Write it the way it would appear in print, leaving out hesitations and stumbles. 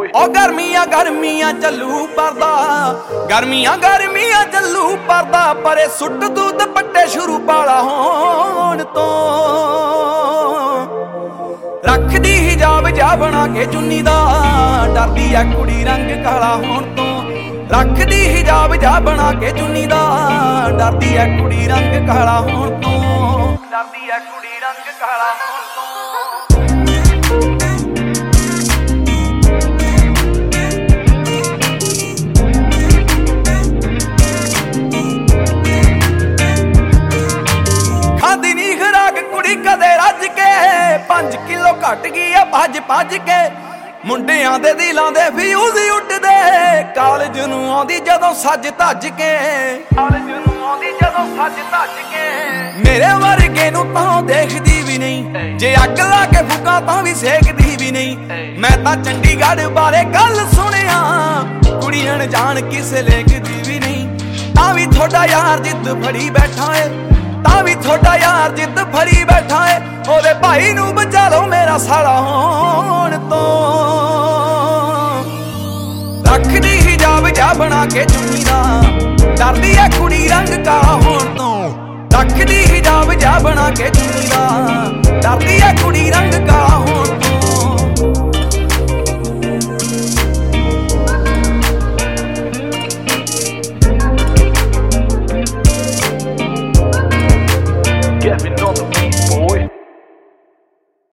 ओ गर्मियां गर्मियां चलू परदा, गर्मियां गर्मियां चलू परदा, परे सुट तू दुपट्टे शुरू पाला होण तो। रखदी हिजाब जा बना के चुन्नी दा, डरदी है कुड़ी रंग काला होण तो। रखदी हिजाब जा बना के चुन्नी दा, डरदी है कुड़ी रंग काला होण तो। डरदी है कुड़ी रंग काला होण तो। खादी नी खुराक कुड़ी कदे रज के, 5 किलो घट गई है भज भज के। मुंडियां दे दिलां दे फ्यूज उठदे, कालज नूं आउंदी जदों सज धज के। कालज नूं आउंदी जदों सज धज के। मेरे वर्गे नूं तां देखदी भी नहीं, जे अग ला के फुकां तां भी सेकदी भी नहीं। मैं तां चंडीगढ़ बारे गल सुनिया, कुड़ी अनजान किसे लेखदी भी नहीं। तां भी थोड़ा यार जिद फड़ी बैठा है, तां भी थोड़ा यार जिद फड़ी बैठा है। ओदे भाई नूं बचा लो मेरा साला होण तो। रखदी हिजाब जा बना के चुन्नी दा, डरदी है कुड़ी रंग काला होण तो। रखदी हिजाब जा बना के चुन्नी दा, डरदी है कुड़ी रंग काला होण